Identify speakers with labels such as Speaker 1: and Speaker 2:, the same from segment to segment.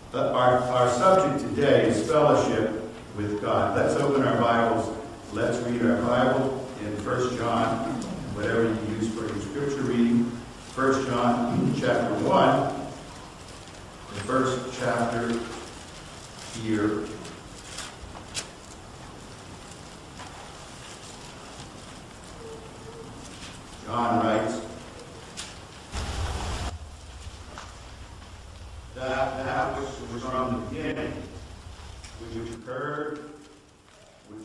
Speaker 1: Our subject today is fellowship with God. Let's open our Bibles. Let's read our Bible in 1 John, whatever you use for your scripture reading. 1 John chapter 1, the first chapter here. John writes, that which was from the beginning, which we heard, which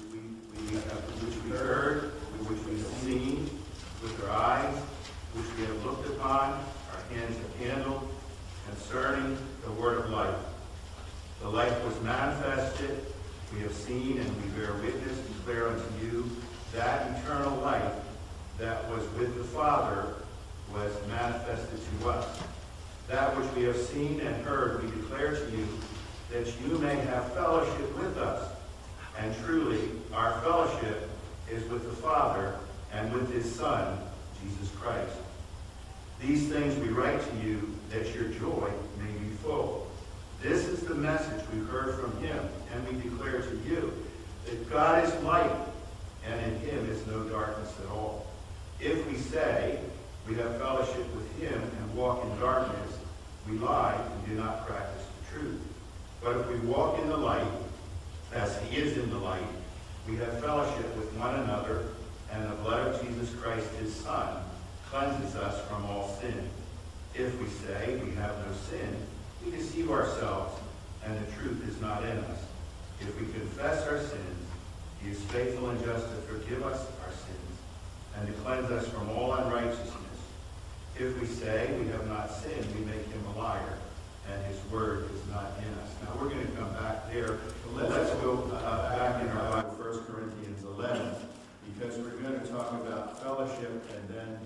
Speaker 1: we heard, which we have seen with our eyes, which we have looked upon, our hands have handled, concerning the word of life. The life was manifested, we have seen, and we bear witness, declare unto you, that eternal life that was with the Father was manifested to us. That which we have seen and heard we declare to you, that you may have fellowship with us. And truly, our fellowship is with the Father and with his Son, Jesus Christ. These things we write to you, that your joy may be full. This is the message we heard from him, and we declare to you, that God is light, and in him is no darkness at all. If we say we have fellowship with him and walk in darkness, we lie and do not practice the truth. But if we walk in the light, as he is in the light, we have fellowship with one another, and the blood of Jesus Christ, his Son, cleanses us from all sin. If we say we have no sin, we deceive ourselves, and the truth is not in us. If we confess our sins, he is faithful and just to forgive us our sins, and to cleanse us from all unrighteousness. If we say we have not sinned, we make him a liar, and his word is not in us. Now we're going to come back there. Let's go back in our Bible, 1 Corinthians 11, because we're going to talk about fellowship and then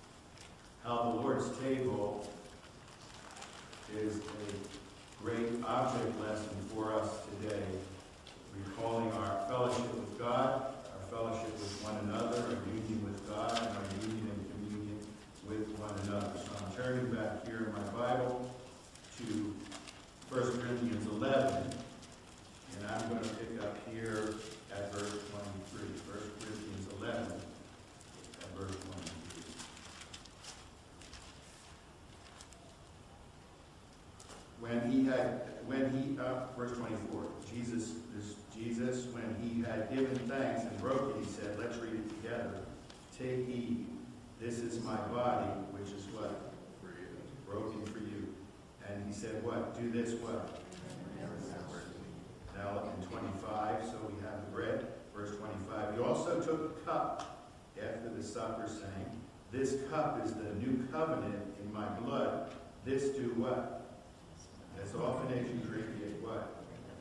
Speaker 1: how the Lord's table is a great object lesson for us today, recalling our fellowship with God, our fellowship with one another, our union with God, and our union and communion with one another. So I'm turning back here in my Bible to 1 Corinthians 11, and I'm going to pick up here at verse 23. 1 Corinthians 11 at verse 23. Verse 24, Jesus, when he had given thanks and broke it, he said, let's read it together. Take heed, this is my body, which is what? For you. Broken for you. And he said what? Do this what? Now in 25, so we have the bread. Verse 25, he also took the cup after the supper, saying, this cup is the new covenant in my blood. This do what? As often as you drink it, what?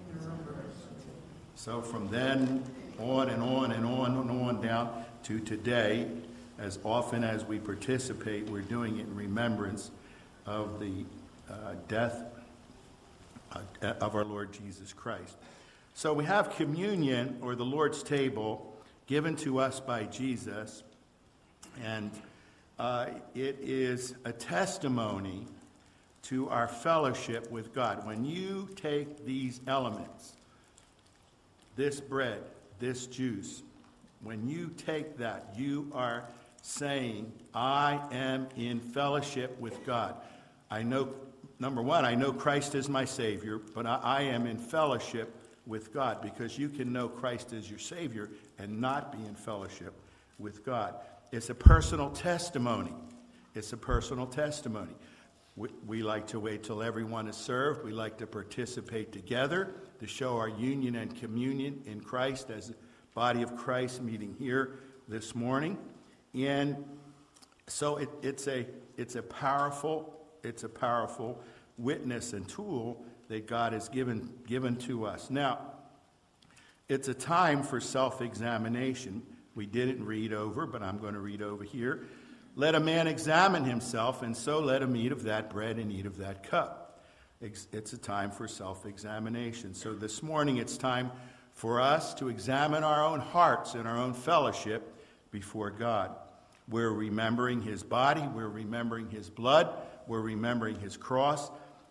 Speaker 1: So from then on and on and on and on down to today, as often as we participate, we're doing it in remembrance of the death of our Lord Jesus Christ. So we have communion, or the Lord's table, given to us by Jesus, and it is a testimony to our fellowship with God. When you take these elements, this bread, this juice, when you take that, you are saying, I am in fellowship with God. I know, number one, I know Christ is my Savior, but I am in fellowship with God, because you can know Christ as your Savior and not be in fellowship with God. It's a personal testimony. It's a personal testimony. We like to wait till everyone is served. We like to participate together to show our union and communion in Christ as a body of Christ meeting here this morning. And so it's a powerful witness and tool that God has given to us. Now, it's a time for self-examination. We didn't read over, but I'm going to read over here. Let a man examine himself, and so let him eat of that bread and eat of that cup. It's a time for self-examination. So this morning it's time for us to examine our own hearts and our own fellowship before God. We're remembering his body, we're remembering his blood, we're remembering his cross,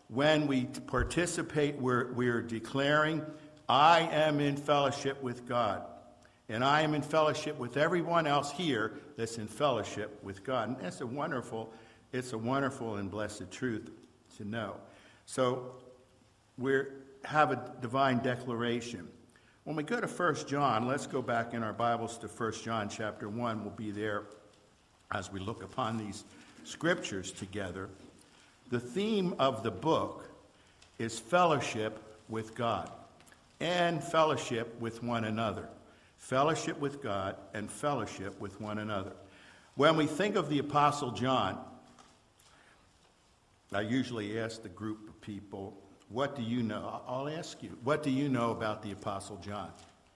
Speaker 2: when we participate, we're declaring, I am in fellowship with God. And I am in fellowship with everyone else here that's in fellowship with God. And it's a wonderful and blessed truth to know. So we have a divine declaration. When we go to 1 John, let's go back in our Bibles to 1 John chapter 1. We'll be there as we look upon these scriptures together. The theme of the book is fellowship with God and fellowship with one another. Fellowship with God and fellowship with one another. When we think of the Apostle John, I usually ask the group of people, what do you know? I'll ask you, what do you know about the Apostle John?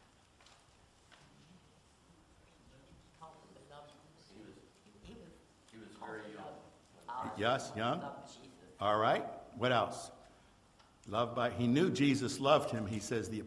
Speaker 3: He was very young.
Speaker 2: Yes, young? All right. What else? He knew Jesus loved him. He says the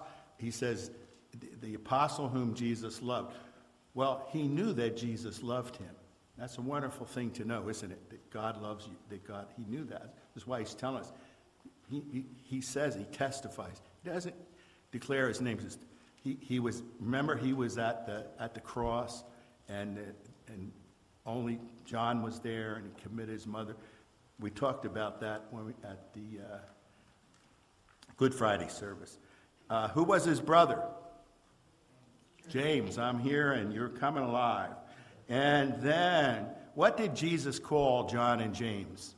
Speaker 2: apostle whom Jesus loved. Well, he knew that Jesus loved him. That's a wonderful thing to know, isn't it? That God loves you. He knew that. That's why he's telling us. He says, he testifies. He doesn't declare his name. He was at the cross, and only John was there, and he committed his mother. We talked about that at the Good Friday service. Who was his brother? James. I'm here, and you're coming alive. And then, what did Jesus call John and James?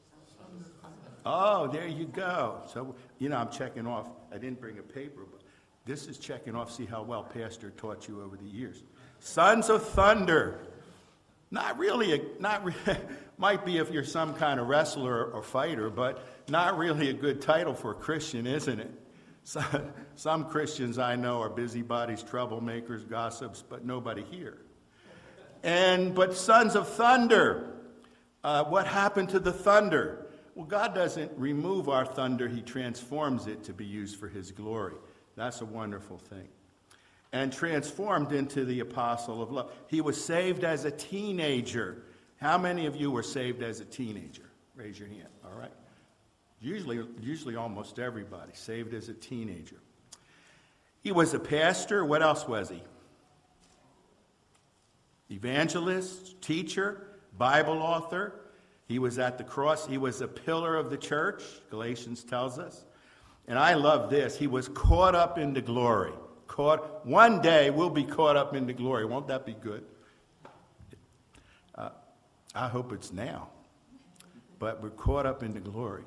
Speaker 2: Oh, there you go. So, I'm checking off. I didn't bring a paper, but this is checking off, see how well Pastor taught you over the years. Sons of thunder. Not really, might be if you're some kind of wrestler or fighter, but not really a good title for a Christian, isn't it? Some Christians I know are busybodies, troublemakers, gossips, but nobody here. But sons of thunder, what happened to the thunder? Well, God doesn't remove our thunder. He transforms it to be used for his glory. That's a wonderful thing. And transformed into the apostle of love. He was saved as a teenager. How many of you were saved as a teenager? Raise your hand, all right? Usually almost everybody, saved as a teenager. He was a pastor. What else was he? Evangelist, teacher, Bible author. He was at the cross. He was a pillar of the church, Galatians tells us. And I love this. He was caught up into glory. One day we'll be caught up into glory. Won't that be good? I hope it's now. But we're caught up into glory.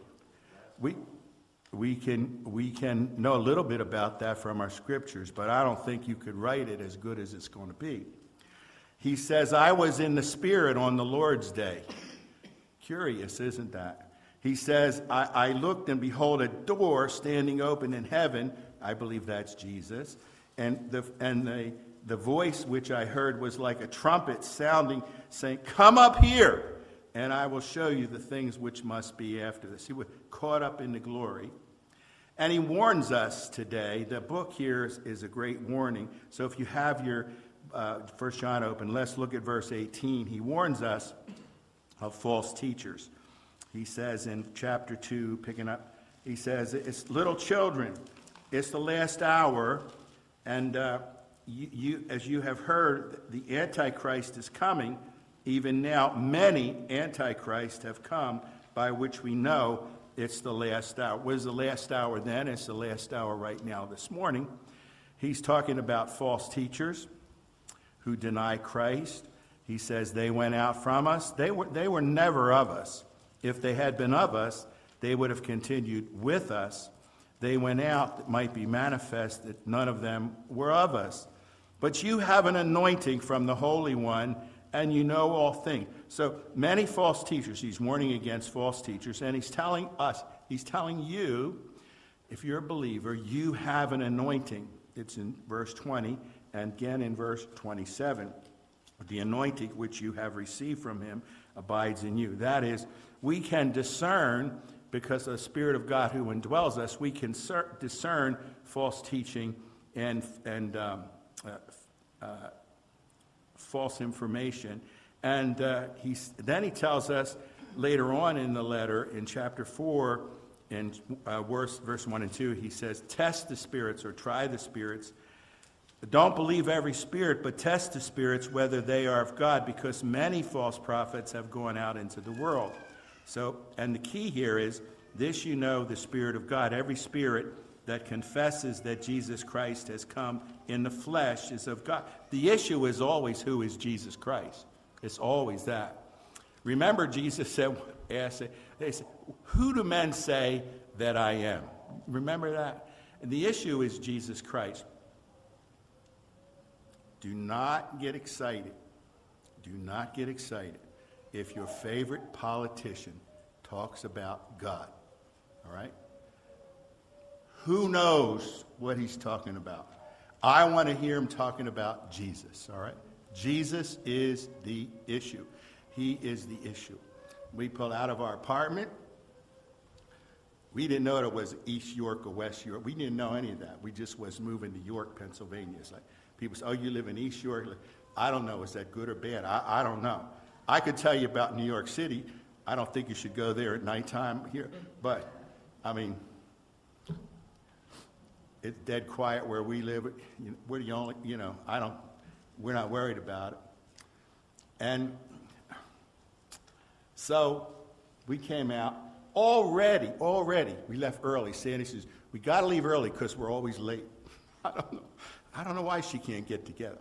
Speaker 2: We can know a little bit about that from our scriptures, but I don't think you could write it as good as it's going to be. He says, I was in the Spirit on the Lord's day. Curious, isn't that? He says, I looked and behold a door standing open in heaven. I believe that's Jesus. And the voice which I heard was like a trumpet sounding, saying, come up here, and I will show you the things which must be after this. He was caught up in the glory. And he warns us today. The book here is a great warning. So if you have your 1 John open, let's look at verse 18. He warns us of false teachers. He says in chapter 2, picking up, he says, it's little children, it's the last hour, and you, as you have heard, the Antichrist is coming. Even now, many Antichrists have come, by which we know it's the last hour. What is the last hour then? It's the last hour right now this morning. He's talking about false teachers who deny Christ. He says they went out from us. They were never of us. If they had been of us, they would have continued with us. They went out, it might be manifest that none of them were of us. But you have an anointing from the Holy One, and you know all things. So many false teachers, he's warning against false teachers, and he's telling us, he's telling you, if you're a believer, you have an anointing. It's in verse 20, and again in verse 27. The anointing which you have received from him abides in you. That is, we can discern, because of the Spirit of God who indwells us, we can discern false teaching and false information. And then he tells us later on in the letter, in chapter 4, in verse 1 and 2, he says, test the spirits or try the spirits. Don't believe every spirit, but test the spirits whether they are of God, because many false prophets have gone out into the world. So, and the key here is, this you know, the Spirit of God. Every spirit that confesses that Jesus Christ has come in the flesh is of God. The issue is always, who is Jesus Christ? It's always that. Remember, Jesus said, they said, who do men say that I am? Remember that? And the issue is Jesus Christ. Do not get excited. Do not get excited if your favorite politician talks about God. All right? Who knows what he's talking about? I want to hear him talking about Jesus. All right? Jesus is the issue. He is the issue. We pull out of our apartment. We didn't know it was East York or West York. We didn't know any of that. We just was moving to York, Pennsylvania. It's like, people say, oh, you live in East York? I don't know. Is that good or bad? I don't know. I could tell you about New York City. I don't think you should go there at nighttime here. But, I mean, it's dead quiet where we live. We're the only, we're not worried about it. And so we came out. Already, we left early. Sandy says, we got to leave early because we're always late. I don't know why she can't get together,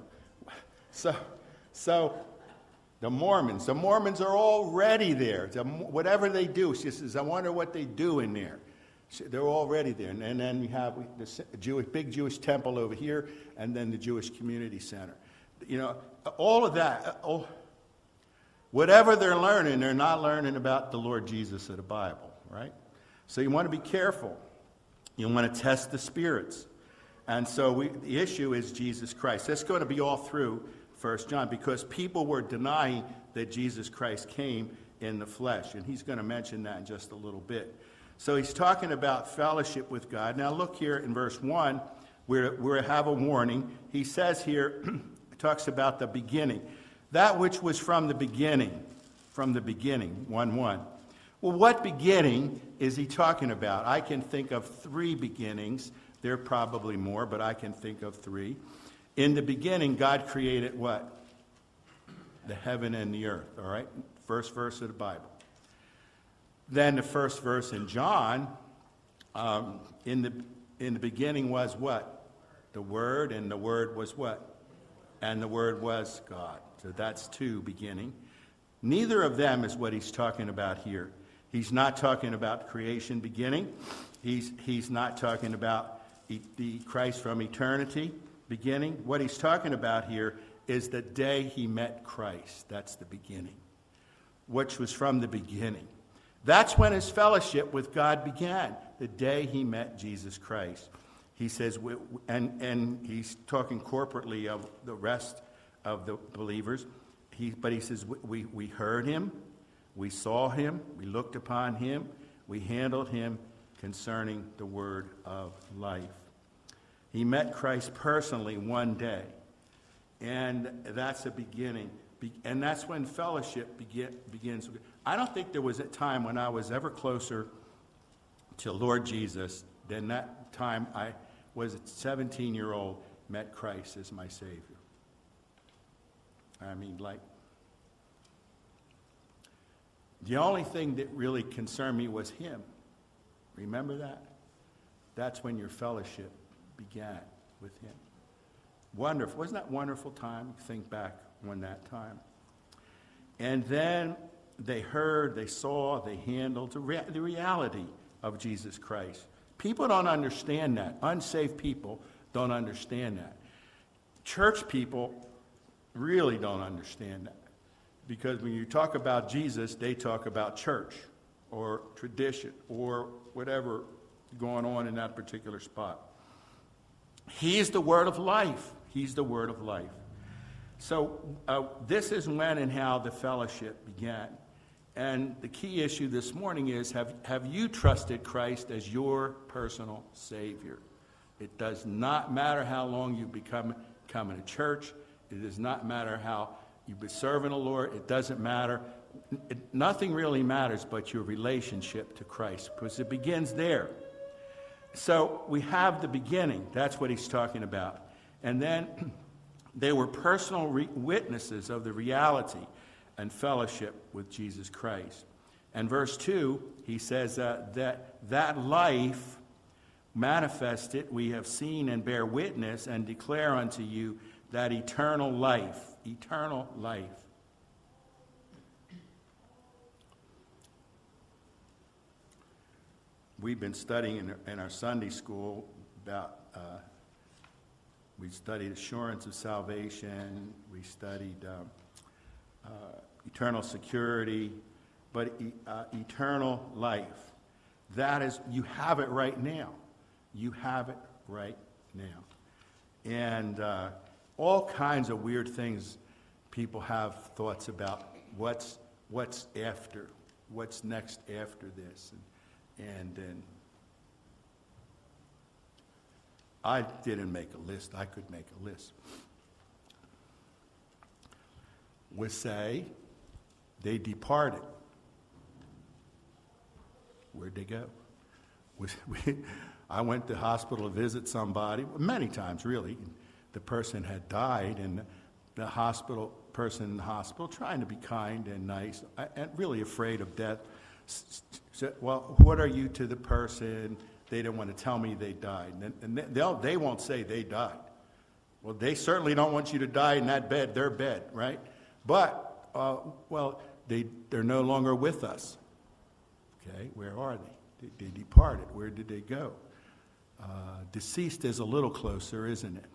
Speaker 2: So the Mormons are already there. Whatever they do, she says, I wonder what they do in there. They're already there. And then we have the big Jewish temple over here, and then the Jewish Community Center. All of that. Whatever they're not learning about the Lord Jesus of the Bible, right? So you want to be careful. You want to test the spirits. And so the issue is Jesus Christ. That's going to be all through 1 John, because people were denying that Jesus Christ came in the flesh. And he's going to mention that in just a little bit. So he's talking about fellowship with God. Now look here in verse 1, where we have a warning. He says here, talks about the beginning. That which was from the beginning, 1:1. Well, what beginning is he talking about? I can think of 3 beginnings. There are probably more, but I can think of 3. In the beginning, God created what? The heaven and the earth, all right? First verse of the Bible. Then the first verse in John, in the beginning was what? The Word, and the Word was what? And the Word was God. So that's 2 beginning. Neither of them is what he's talking about here. He's not talking about creation beginning. He's not talking about the Christ from eternity beginning. What he's talking about here is the day he met Christ. That's the beginning, which was from the beginning. That's when his fellowship with God began, the day he met Jesus Christ. He says, and he's talking corporately of the rest of the believers. But he says, we heard him, we saw him, we looked upon him, we handled him concerning the word of life. He met Christ personally one day, and that's a beginning. And that's when fellowship begins. I don't think there was a time when I was ever closer to Lord Jesus than that time I was a 17-year-old, met Christ as my Savior. I mean, the only thing that really concerned me was him. Remember that? That's when your fellowship began with him. Wonderful. Wasn't that wonderful time? Think back on that time. And then they heard, they saw, they handled the reality of Jesus Christ. People don't understand that. Unsaved people don't understand that. Church people really don't understand that. Because when you talk about Jesus, they talk about church or tradition or whatever going on in that particular spot. He's the word of life. He's the word of life. So this is when and how the fellowship began. And the key issue this morning is, have you trusted Christ as your personal Savior? It does not matter how long you've become coming to church. It does not matter how you've been serving the Lord. It doesn't matter. nothing really matters but your relationship to Christ, because it begins there. So we have the beginning. That's what he's talking about. And then they were personal witnesses of the reality and fellowship with Jesus Christ. And verse 2, he says that life manifested we have seen and bear witness and declare unto you that eternal life. Eternal life. We've been studying in our Sunday school about, we studied assurance of salvation, we studied eternal security, but eternal life. That is, you have it right now. You have it right now. And all kinds of weird things people have thoughts about what's after, what's next after this. And then I didn't make a list. I could make a list. We say they departed. Where'd they go? I went to the hospital to visit somebody, many times really. The person had died, and the person in the hospital, trying to be kind and nice, and really afraid of death, said, well, what are you to the person? They didn't want to tell me they died. And they won't say they died. Well, they certainly don't want you to die in that bed, their bed, right? But, they're no longer with us. Okay, where are they? They departed. Where did they go? Deceased is a little closer, isn't it?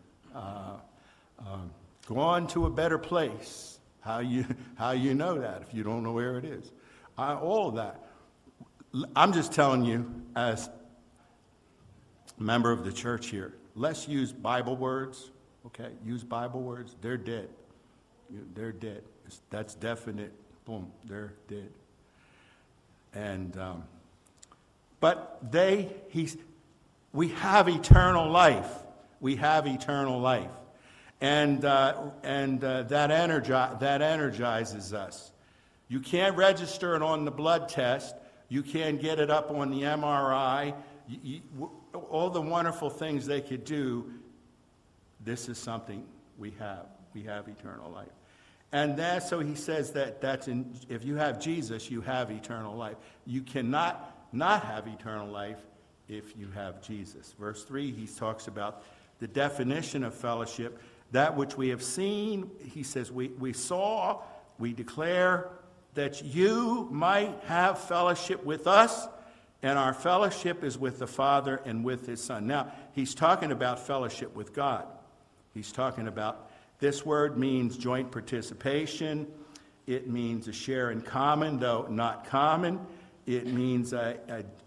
Speaker 2: Gone to a better place. How you know that if you don't know where it is? All of that. I'm just telling you, as a member of the church here, let's use Bible words. Okay, use Bible words. They're dead. They're dead. That's definite. Boom, they're dead. And but we have eternal life. We have eternal life, and that energizes us. You can't register it on the blood test. You can't get it up on the MRI. All the wonderful things they could do. This is something we have. We have eternal life. And so he says if you have Jesus, you have eternal life. You cannot not have eternal life if you have Jesus. Verse 3, he talks about the definition of fellowship. That which we have seen, he says, we saw, we declare, that you might have fellowship with us, and our fellowship is with the Father and with his Son. Now, he's talking about fellowship with God. He's talking about, this word means joint participation. It means a share in common, though not common. It means a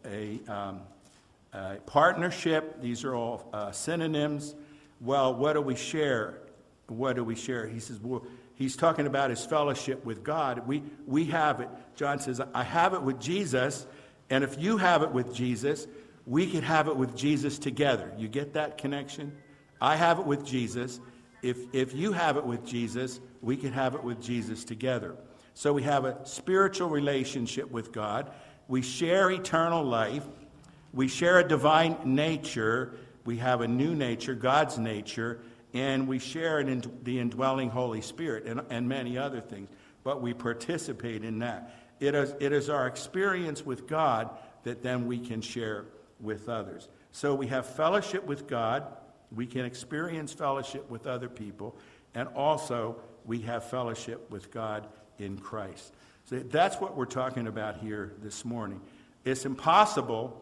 Speaker 2: partnership. These are all synonyms. Well, what do we share? What do we share? He says, well, he's talking about his fellowship with God. We have it. John says, I have it with Jesus, and if you have it with Jesus, we could have it with Jesus together. You get that connection? I have it with Jesus. If you have it with Jesus, we can have it with Jesus together. So we have a spiritual relationship with God. We share eternal life. We share a divine nature. We have a new nature, God's nature, and we share the indwelling Holy Spirit and many other things. But we participate in that. It is our experience with God that then we can share with others. So we have fellowship with God. We can experience fellowship with other people. And also, we have fellowship with God in Christ. So that's what we're talking about here this morning. It's impossible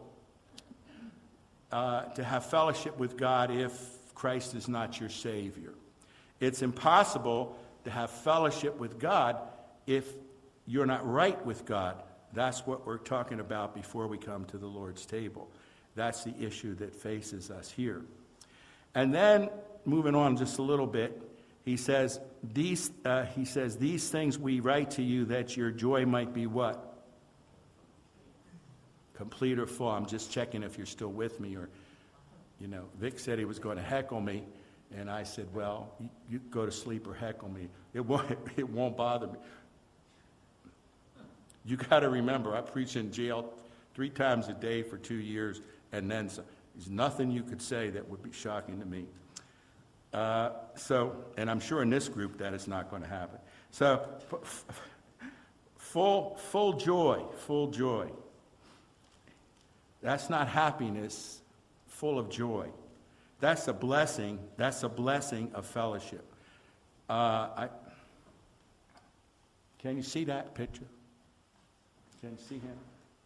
Speaker 2: to have fellowship with God if Christ is not your Savior. It's impossible to have fellowship with God if you're not right with God. That's what we're talking about before we come to the Lord's table. That's the issue that faces us here. And then, moving on just a little bit, he says, these things we write to you that your joy might be what? Complete or full. I'm just checking if you're still with me. Or, Vic said he was going to heckle me, and I said, well, you go to sleep or heckle me. It won't bother me. You got to remember, I preached in jail 3 times a day for 2 years, and then some. There's nothing you could say that would be shocking to me. And I'm sure in this group that is not going to happen. So, full joy, full joy. That's not happiness, full of joy. That's a blessing. That's a blessing of fellowship. Can you see that picture? Can you see him?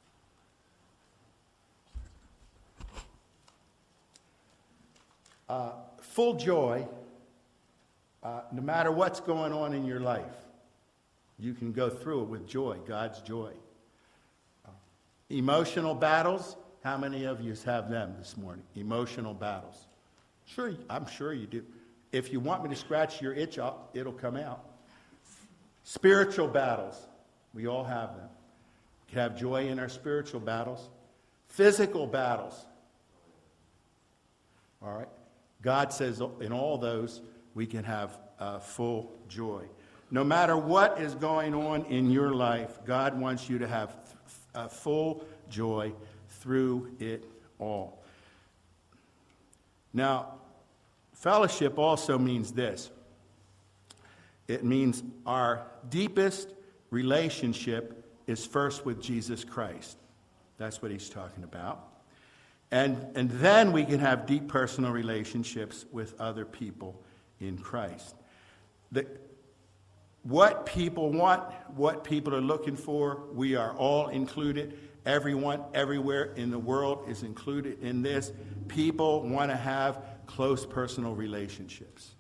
Speaker 2: Full joy, no matter what's going on in your life, you can go through it with joy, God's joy. Emotional battles, how many of you have them this morning? Emotional battles. Sure, I'm sure you do. If you want me to scratch your itch, it'll come out. Spiritual battles, we all have them. We can have joy in our spiritual battles. Physical battles. All right. God says in all those, we can have full joy. No matter what is going on in your life, God wants you to have full joy through it all. Now, fellowship also means this. It means our deepest relationship is first with Jesus Christ. That's what he's talking about. And then we can have deep personal relationships with other people in Christ. What people want, what people are looking for, we are all included. Everyone, everywhere in the world is included in this. People want to have close personal relationships.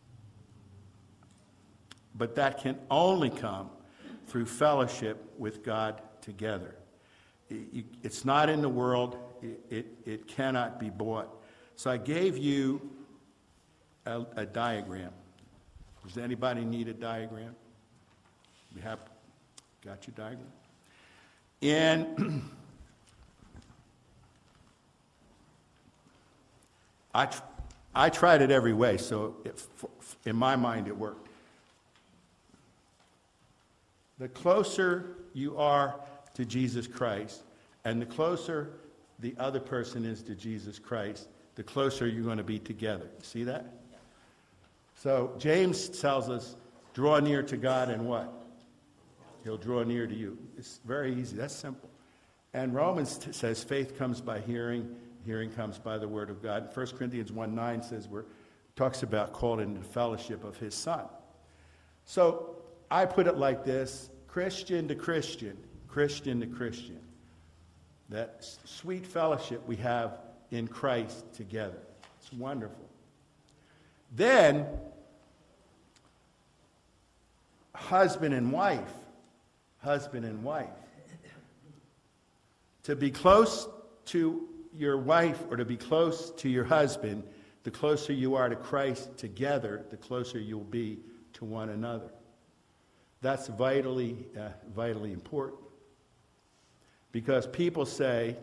Speaker 2: But that can only come through fellowship with God together. It's not in the world. It cannot be bought. So I gave you a diagram. Does anybody need a diagram? We have got your diagram? And I tried it every way, so in my mind it worked. The closer you are to Jesus Christ, and the closer the other person is to Jesus Christ, the closer you're going to be together. See that? So James tells us, draw near to God and what? He'll draw near to you. It's very easy. That's simple. And Romans says faith comes by hearing, hearing comes by the word of God. 1 Corinthians 1:9 says talks about called into the fellowship of his Son. So I put it like this: Christian to Christian, Christian to Christian. That sweet fellowship we have in Christ together. It's wonderful. Then, husband and wife. To be close to your wife or to be close to your husband, the closer you are to Christ together, the closer you'll be to one another. That's vitally important. Because people say,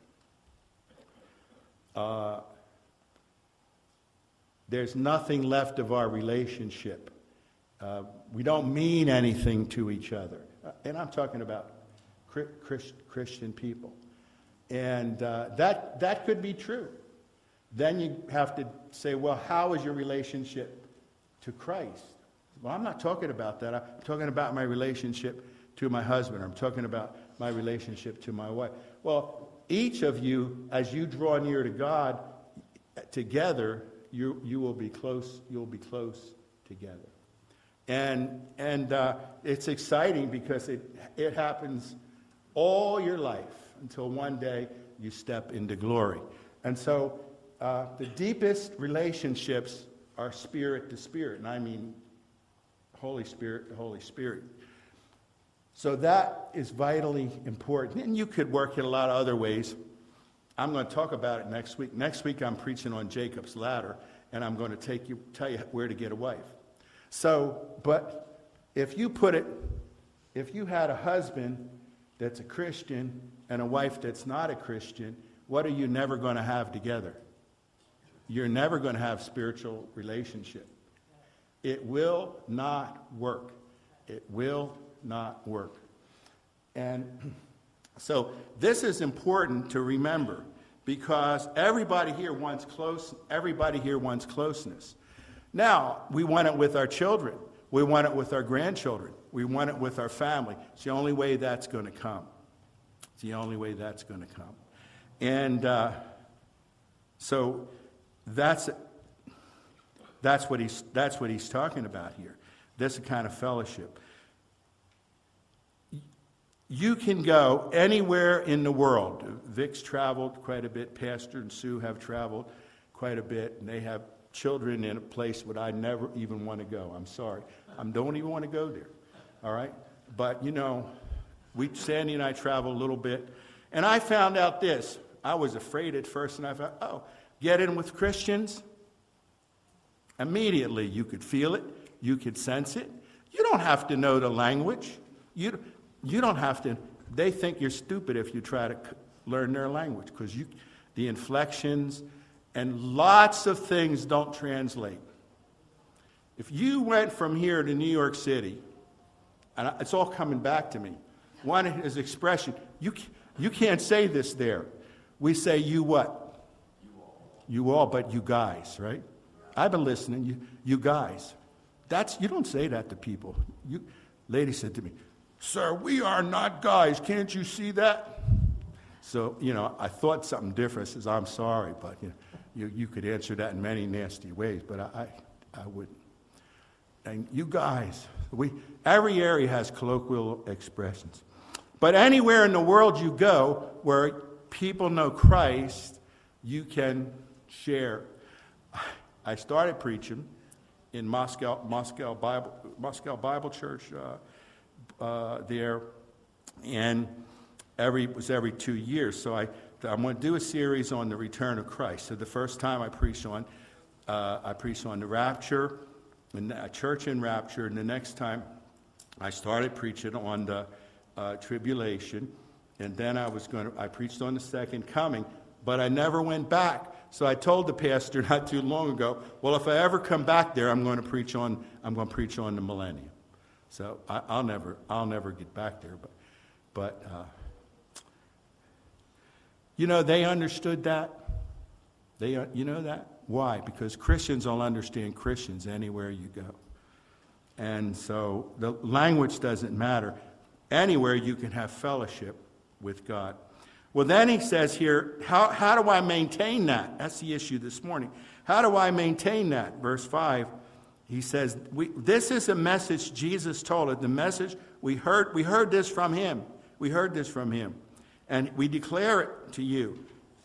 Speaker 2: there's nothing left of our relationship. We don't mean anything to each other. And I'm talking about Christian people. And that could be true. Then you have to say, well, how is your relationship to Christ? Well, I'm not talking about that. I'm talking about my relationship to my husband. I'm talking about my relationship to my wife. Well, each of you, as you draw near to God together, you will be close. You'll be close together. And it's exciting because it happens all your life until one day you step into glory. And so the deepest relationships are spirit to spirit, and I mean Holy Spirit to Holy Spirit. So that is vitally important. And you could work it a lot of other ways. I'm going to talk about it next week. Next week I'm preaching on Jacob's ladder, and I'm going to tell you where to get a wife. So, but if you had a husband that's a Christian and a wife that's not a Christian, what are you never going to have together? You're never going to have spiritual relationship. It will not work. It will not work. And so this is important to remember because everybody here wants closeness. Now, we want it with our children. We want it with our grandchildren. We want it with our family. It's the only way that's going to come. It's the only way that's going to come. And so that's what he's talking about here. This kind of fellowship. You can go anywhere in the world. Vic's traveled quite a bit. Pastor and Sue have traveled quite a bit, and they have children in a place where I never even want to go. I'm sorry. I don't even want to go there. All right? But, Sandy and I traveled a little bit, and I found out this. I was afraid at first, and I thought, get in with Christians? Immediately, you could feel it. You could sense it. You don't have to know the language. You don't have to. They think you're stupid if you try to learn their language because the inflections and lots of things don't translate. If you went from here to New York City, and it's all coming back to me. One is expression. You can't say this there. We say you what? You all, but you guys, right? I've been listening. You guys. You don't say that to people. Lady said to me, "Sir, we are not guys. Can't you see that?" So, I thought something different. I says, "I'm sorry, but you could answer that in many nasty ways, but I wouldn't." And you guys, every area has colloquial expressions. But anywhere in the world you go where people know Christ, you can share. I started preaching in Moscow Bible Church there, and it was every 2 years. So I'm going to do a series on the return of Christ. So the first time I preached on the rapture, and a church in rapture, and the next time I started preaching on the tribulation, and then I preached on the second coming, but I never went back. So I told the pastor not too long ago, well, if I ever come back there, I'm going to preach on the millennium. So I'll never get back there, but they understood that. That? Why? Because Christians will understand Christians anywhere you go. And so the language doesn't matter. Anywhere you can have fellowship with God. Well, then he says here, how do I maintain that? That's the issue this morning. How do I maintain that? Verse 5, he says, this is a message Jesus told it. The message, we heard this from him. We heard this from him. And we declare it to you.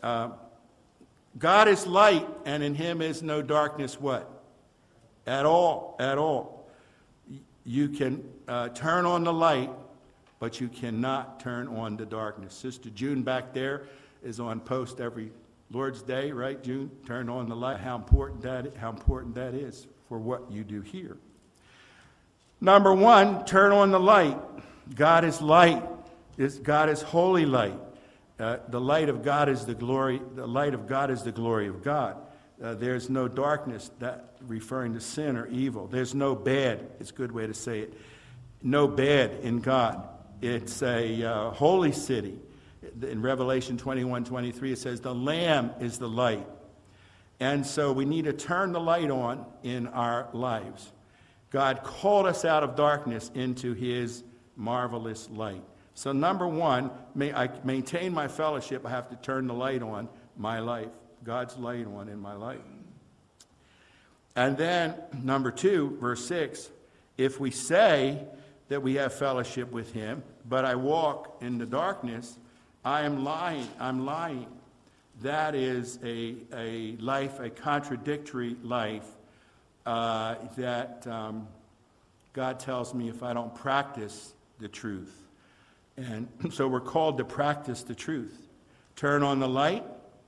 Speaker 2: God is light, and in him is no darkness, what? At all, at all. You can turn on the light, but you cannot turn on the darkness. Sister June back there is on post every Lord's Day, right, June? Turn on the light. How important that is for what you do here. Number one, turn on the light. God is light. God is holy light. The light of God is the glory. The light of God is the glory of God. There's no darkness, that referring to sin or evil. There's no bad. It's a good way to say it. No bad in God. It's a holy city. In Revelation 21:23, it says, the Lamb is the light. And so we need to turn the light on in our lives. God called us out of darkness into his marvelous light. So number one, I maintain my fellowship. I have to turn the light on my life, God's light on in my life. And then number 2, verse 6, if we say that we have fellowship with him, but I walk in the darkness, I am lying. I'm lying. That is a life, a contradictory life that God tells me if I don't practice the truth. And so we're called to practice the truth. Turn on the light.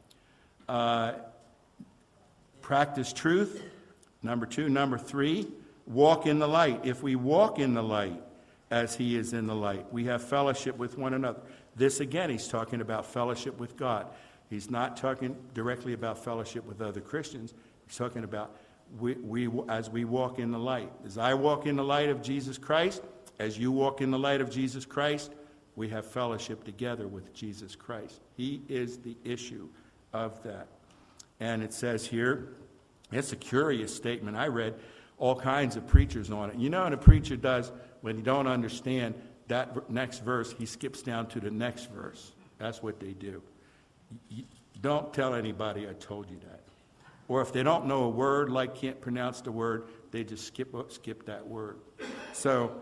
Speaker 2: Practice truth. Number 2. Number 3, walk in the light. If we walk in the light as he is in the light, we have fellowship with one another. This again, he's talking about fellowship with God. He's not talking directly about fellowship with other Christians. He's talking about as we walk in the light. As I walk in the light of Jesus Christ, as you walk in the light of Jesus Christ, we have fellowship together with Jesus Christ. He is the issue of that. And it says here, it's a curious statement. I read all kinds of preachers on it. You know what a preacher does when you don't understand that next verse? He skips down to the next verse. That's what they do. Don't tell anybody I told you that. Or if they don't know a word, like can't pronounce the word, they just skip that word. So,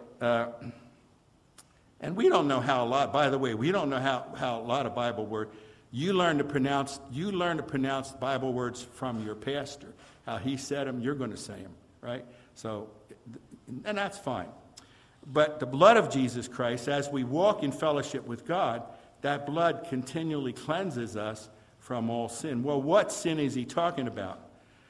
Speaker 2: and we don't know how a lot, by the way, we don't know how a lot of Bible words, you learn to pronounce Bible words from your pastor. How he said them, you're going to say them, right? So, and that's fine. But the blood of Jesus Christ, as we walk in fellowship with God, that blood continually cleanses us from all sin. Well, what sin is he talking about?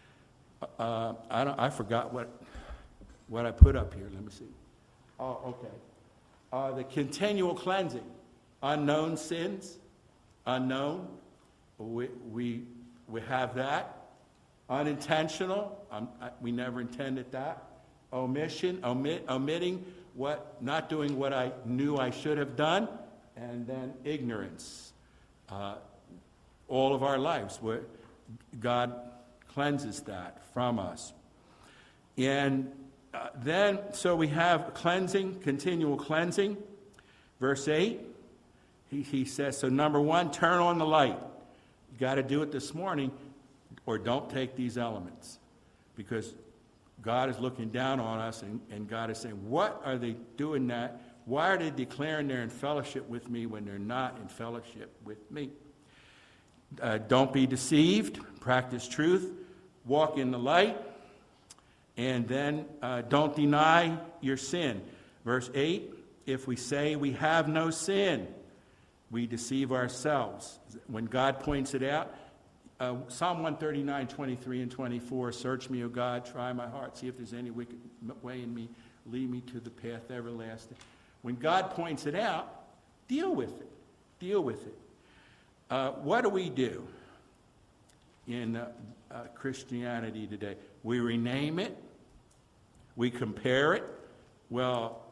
Speaker 2: I forgot what I put up here. Let me see. Oh, okay. The continual cleansing. Unknown sins. Unknown. We have that. Unintentional. We never intended that. Omission. Omitting not doing what I knew I should have done. And then ignorance. All of our lives, where God cleanses that from us. And then, so we have cleansing, continual cleansing. Verse 8, he says, so number one, turn on the light. You got to do it this morning, or don't take these elements. Because God is looking down on us, and God is saying, what are they doing that? Why are they declaring they're in fellowship with me when they're not in fellowship with me? Don't be deceived. Practice truth. Walk in the light. And then don't deny your sin. Verse 8, if we say we have no sin, we deceive ourselves. When God points it out, Psalm 139, 23 and 24, search me, O God, try my heart, see if there's any wicked way in me, lead me to the path everlasting. When God points it out, deal with it. Deal with it. What do we do in Christianity today? We rename it. We compare it. Well,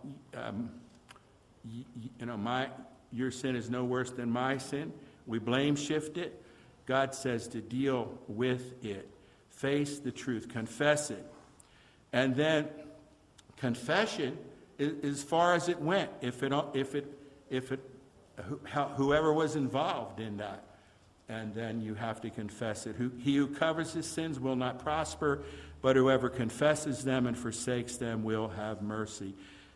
Speaker 2: your sin is no worse than my sin. We blame shift it. God says to deal with it. Face the truth. Confess it. And then confession is as far as it went. Whoever was involved in that. And then you have to confess it. He who covers his sins will not prosper, but whoever confesses them and forsakes them will have mercy.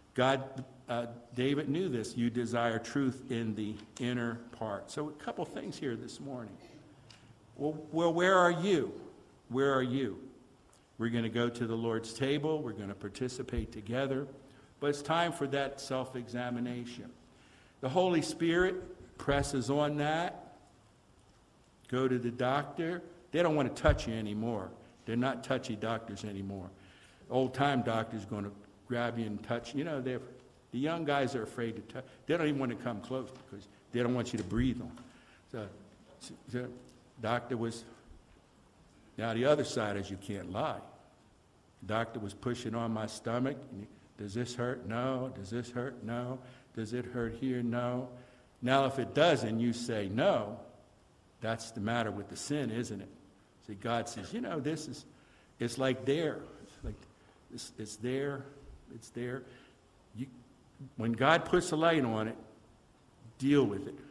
Speaker 2: David knew this. You desire truth in the inner part. So a couple things here this morning. Well, where are you? Where are you? We're going to go to the Lord's table. We're going to participate together. But it's time for that self-examination. The Holy Spirit presses on that. Go to the doctor. They don't want to touch you anymore. They're not touchy doctors anymore. Old-time doctors going to grab you and touch. You know, the young guys are afraid to touch. They don't even want to come close because they don't want you to breathe on them. So the doctor was, now the other side is you can't lie. The doctor was pushing on my stomach. Does this hurt? No. Does this hurt? No. Does it hurt here? No. Now, if it doesn't, you say no. That's the matter with the sin, isn't it? See, God says, it's like there. It's there. It's there. When God puts a light on it, deal with it.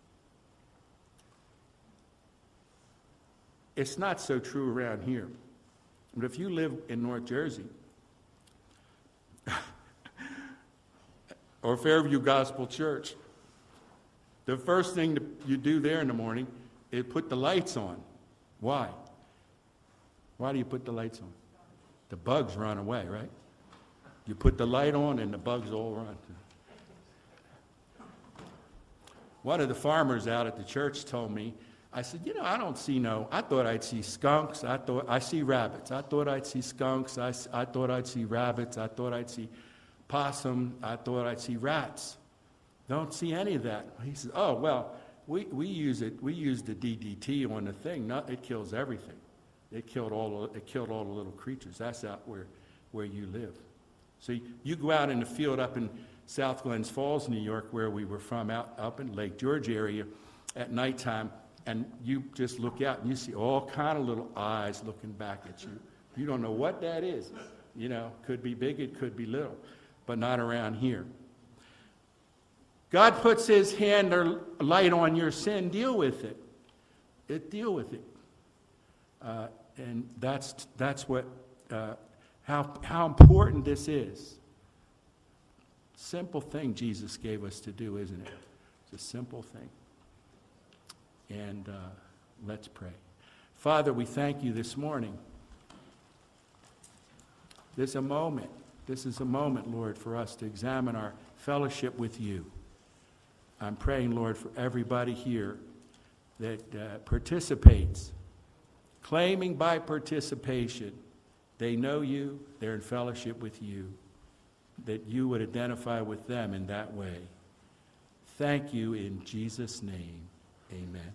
Speaker 2: It's not so true around here. But if you live in North Jersey, or Fairview Gospel Church, the first thing you do there in the morning is put the lights on. Why? Why do you put the lights on? The bugs run away, right? You put the light on and the bugs all run. One of the farmers out at the church told me, I said, I don't see I thought I'd see skunks. I see rabbits. I thought I'd see skunks. I thought I'd see rabbits. I thought I'd see possum. I thought I'd see rats. Don't see any of that. He says, oh, well, we use it. We use the DDT on the thing. It kills everything. It killed all the little creatures. That's out where you live. So you go out in the field up in South Glens Falls, New York, where we were from, up in Lake George area at nighttime, and you just look out and you see all kind of little eyes looking back at you. You don't know what that is. You know, could be big, it could be little, but not around here. God puts his hand or light on your sin, deal with it. Deal with it. And that's what, how important this is. Simple thing Jesus gave us to do, isn't it? It's a simple thing. And let's pray. Father, we thank you this morning. This is a moment, Lord, for us to examine our fellowship with you. I'm praying, Lord, for everybody here that participates, claiming by participation they know you, they're in fellowship with you, that you would identify with them in that way. Thank you in Jesus' name. Amen.